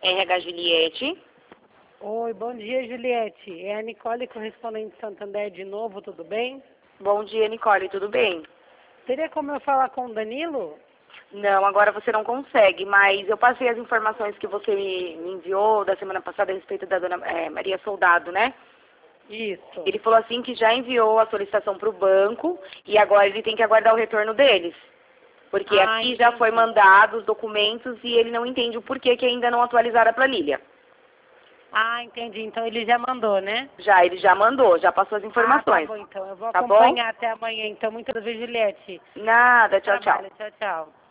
RH Juliette. Oi, bom dia, Juliette. É a Nicole, correspondente de Santander de novo, tudo bem? Bom dia, Nicole, tudo bem? Teria como eu falar com o Danilo? Não, agora você não consegue, mas eu passei as informações que você me enviou da semana passada a respeito da dona Maria Soldado, né? Isso. Ele falou assim que já enviou a solicitação para o banco e agora ele tem que aguardar o retorno deles. Porque aqui já foi mandado os documentos e ele não entende o porquê que ainda não atualizaram a planilha. Ah, entendi. Então ele já mandou, né? Já, ele já mandou, já passou as informações. Tá bom, então. Eu vou Tá bom? acompanhar até amanhã. Então, muito obrigada, Juliette. Nada, tchau, tchau. Trabalho. Tchau, tchau.